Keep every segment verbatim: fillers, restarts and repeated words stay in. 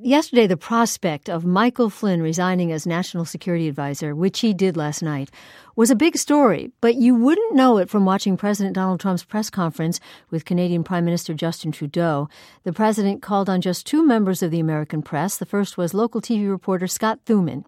yesterday, the prospect of Michael Flynn resigning as National Security Advisor, which he did last night, was a big story, but you wouldn't know it from watching President Donald Trump's press conference with Canadian Prime Minister Justin Trudeau. The president called on just two members of the American press. The first was local T V reporter Scott Thuman.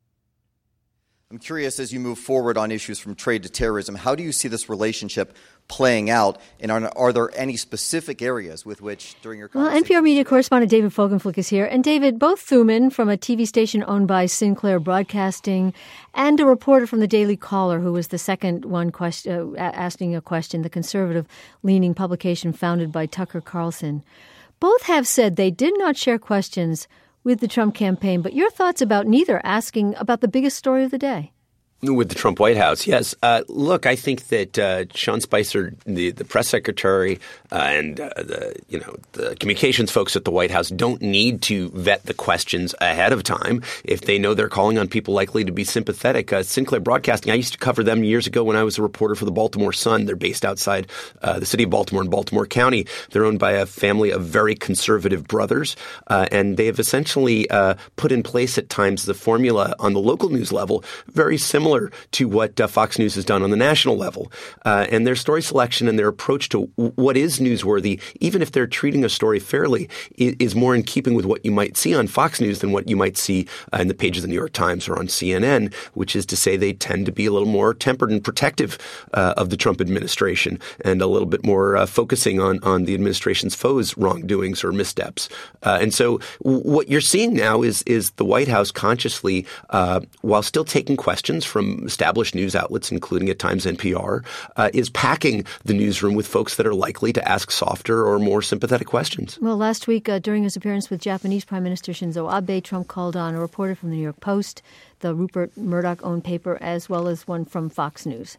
I'm curious, as you move forward on issues from trade to terrorism, how do you see this relationship playing out? And are, are there any specific areas with which, during your Well, N P R media correspondent David Fogelflick is here. And David, both Thuman from a T V station owned by Sinclair Broadcasting and a reporter from the Daily Caller, who was the second one question, uh, asking a question, the conservative-leaning publication founded by Tucker Carlson, both have said they did not share questions with the Trump campaign. But your thoughts about neither asking about the biggest story of the day? With the Trump White House, yes. Uh, look, I think that uh, Sean Spicer, the, the press secretary, uh, and uh, the you know the communications folks at the White House don't need to vet the questions ahead of time if they know they're calling on people likely to be sympathetic. Uh, Sinclair Broadcasting, I used to cover them years ago when I was a reporter for the Baltimore Sun. They're based outside uh, the city of Baltimore in Baltimore County. They're owned by a family of very conservative brothers, uh, and they have essentially uh, put in place at times the formula on the local news level very similar to what uh, Fox News has done on the national level. Uh, and their story selection and their approach to w- what is newsworthy, even if they're treating a story fairly, is, is more in keeping with what you might see on Fox News than what you might see uh, in the pages of the New York Times or on C N N, which is to say they tend to be a little more tempered and protective uh, of the Trump administration and a little bit more uh, focusing on, on the administration's foes' wrongdoings or missteps. Uh, and so w- what you're seeing now is, is the White House consciously, uh, while still taking questions from from established news outlets, including at times N P R, uh, is packing the newsroom with folks that are likely to ask softer or more sympathetic questions. Well, last week, uh, during his appearance with Japanese Prime Minister Shinzo Abe, Trump called on a reporter from the New York Post, the Rupert Murdoch-owned paper, as well as one from Fox News.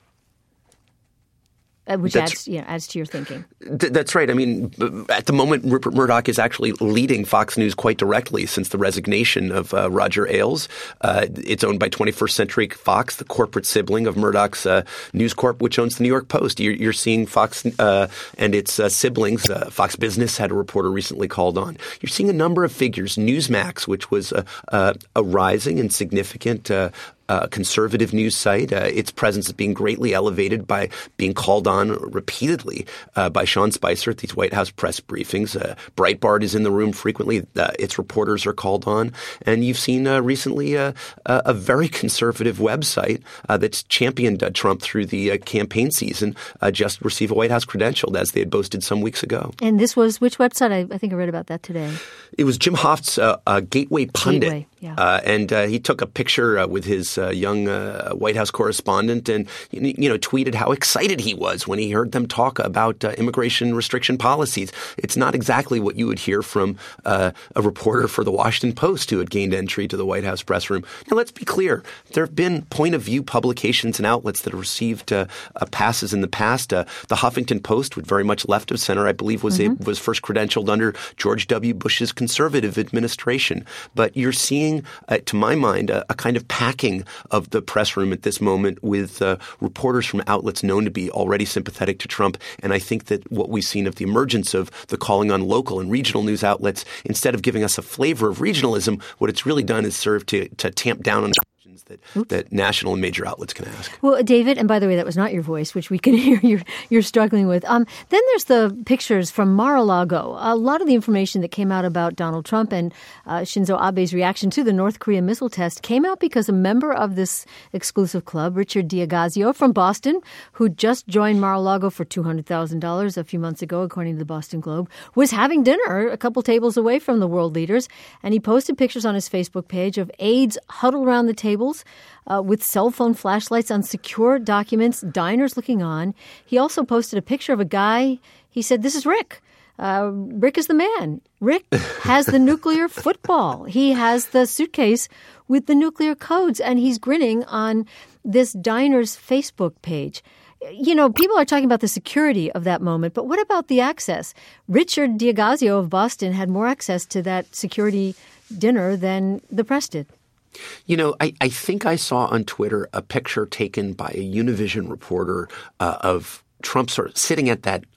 Uh, which that's, adds, yeah, adds to your thinking. Th- that's right. I mean, at the moment, Rupert Murdoch is actually leading Fox News quite directly since the resignation of uh, Roger Ailes. Uh, it's owned by twenty-first Century Fox, the corporate sibling of Murdoch's uh, News Corp, which owns the New York Post. You're, you're seeing Fox uh, and its uh, siblings. Uh, Fox Business had a reporter recently called on. You're seeing a number of figures. Newsmax, which was a, a, a rising and significant uh, Uh, conservative news site. Uh, its presence is being greatly elevated by being called on repeatedly uh, by Sean Spicer at these White House press briefings. Uh, Breitbart is in the room frequently. Uh, its reporters are called on. And you've seen uh, recently uh, a very conservative website uh, that's championed uh, Trump through the uh, campaign season uh, just receive a White House credential, as they had boasted some weeks ago. And this was which website? I, I think I read about that today. It was Jim Hoft's uh, uh, Gateway Pundit. Gateway, yeah. uh, and uh, he took a picture uh, with his uh, young uh, White House correspondent and, you know, tweeted how excited he was when he heard them talk about uh, immigration restriction policies. It's not exactly what you would hear from uh, a reporter for the Washington Post who had gained entry to the White House press room. Now, let's be clear. There have been point-of-view publications and outlets that have received uh, uh, passes in the past. Uh, the Huffington Post, with very much left of center, I believe, was mm-hmm. a, was first credentialed under George W. Bush's conservative administration. But you're seeing, uh, to my mind, a, a kind of packing of the press room at this moment with uh, reporters from outlets known to be already sympathetic to Trump. And I think that what we've seen of the emergence of the calling on local and regional news outlets, instead of giving us a flavor of regionalism, what it's really done is serve to, to tamp down on the That, that national and major outlets can ask. Well, David, and by the way, that was not your voice, which we can hear you're, you're struggling with. Um, then there's the pictures from Mar-a-Lago. A lot of the information that came out about Donald Trump and uh, Shinzo Abe's reaction to the North Korea missile test came out because a member of this exclusive club, Richard Diagazio from Boston, who just joined Mar-a-Lago for two hundred thousand dollars a few months ago, according to the Boston Globe, was having dinner a couple tables away from the world leaders. And he posted pictures on his Facebook page of aides huddled around the tables Uh, with cell phone flashlights on secure documents, diners looking on. He also posted a picture of a guy. He said, "This is Rick. Uh, Rick is the man. Rick has the nuclear football. He has the suitcase with the nuclear codes, and he's grinning on this diner's Facebook page." You know, people are talking about the security of that moment, but what about the access? Richard Diagazio of Boston had more access to that security dinner than the press did. You know, I, I think I saw on Twitter a picture taken by a Univision reporter uh, of Trump sort of sitting at that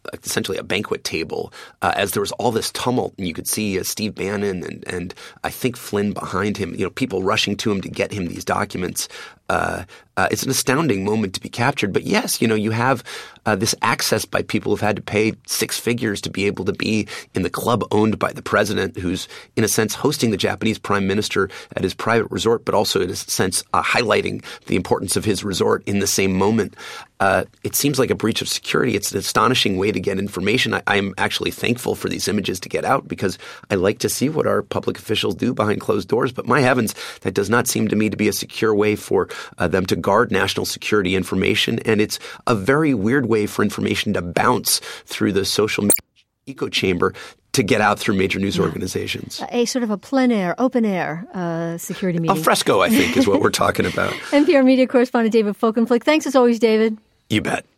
essentially a banquet table uh, as there was all this tumult, and you could see uh, Steve Bannon and, and I think Flynn behind him, you know, people rushing to him to get him these documents. Uh, uh, it's an astounding moment to be captured. But yes, you know, you have uh, this access by people who've had to pay six figures to be able to be in the club owned by the president, who's in a sense hosting the Japanese prime minister at his private resort, but also in a sense uh, highlighting the importance of his resort in the same moment. Uh, it seems like a breach of security. It's an astonishing way to get information. I, I'm actually thankful for these images to get out because I like to see what our public officials do behind closed doors. But my heavens, that does not seem to me to be a secure way for uh, them to guard national security information. And it's a very weird way for information to bounce through the social media echo chamber to get out through major news yeah. organizations. A sort of a plein air, open air uh, security meeting. Al fresco, I think, is what we're talking about. N P R media correspondent David Folkenflik. Thanks as always, David. You bet.